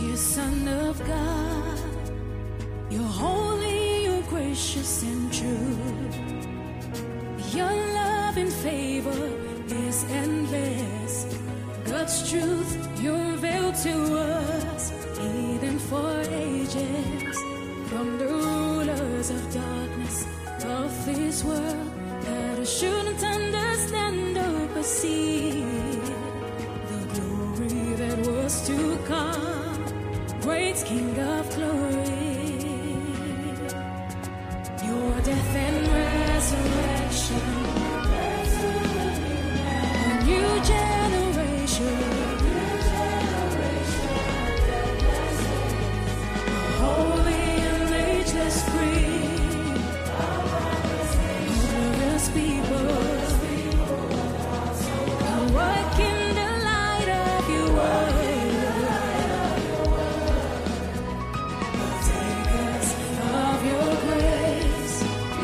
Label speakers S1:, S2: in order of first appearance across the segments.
S1: dear Son of God. You're holy, you're gracious and true. Your love and favor is endless. God's truth you reveal to us, hidden for ages from the rulers of darkness of this world that I shouldn't understand or perceive the glory that was to come, great King of glory. Your death and resurrection, a new generation, holy and ageless, free, glorious people, work in the light of your word, take us of your grace.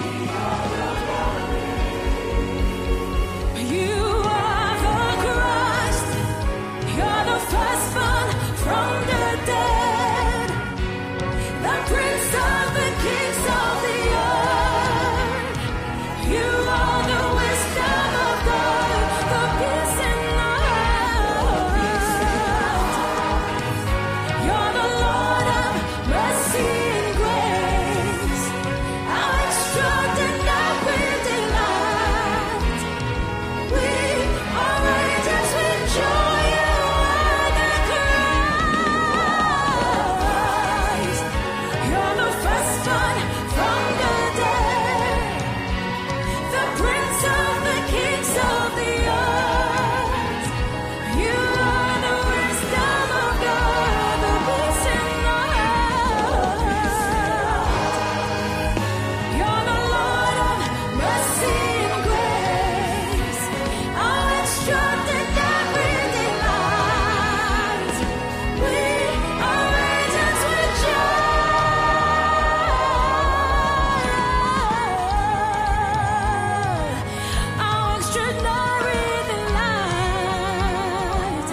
S1: You are the Christ, you're the firstborn from the dead, the Prince of the kings of the earth. You are the wisdom of God, the peace in the heart. You're the Lord of mercy and grace, our extraordinary delight. We are righteous with joy and the Christ. You're the firstborn from the dead, the Prince of the kings of the earth. You are the wisdom of God, the peace in the heart. You're the Lord of mercy and grace, our extraordinary delight. We are righteous with joy, our extraordinary delight.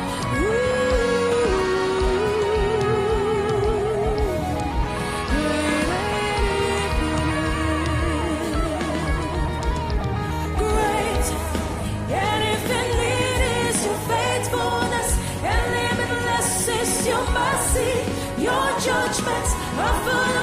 S1: Great and infinite is your faithfulness, and limitless is your mercy. Your judgments are full